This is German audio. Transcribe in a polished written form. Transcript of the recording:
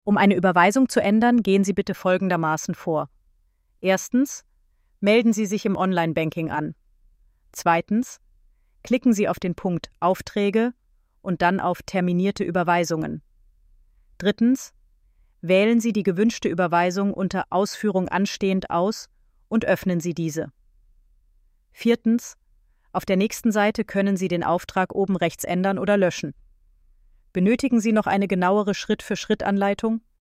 Um eine Überweisung zu ändern, gehen Sie bitte folgendermaßen vor. Erstens, melden Sie sich im Online-Banking an. Zweitens, klicken Sie auf den Punkt Aufträge und dann auf Terminierte Überweisungen. Drittens, wählen Sie die gewünschte Überweisung unter Ausführung anstehend aus und öffnen Sie diese. Viertens, auf der nächsten Seite können Sie den Auftrag oben rechts ändern oder löschen. Benötigen Sie noch eine genauere Schritt-für-Schritt-Anleitung?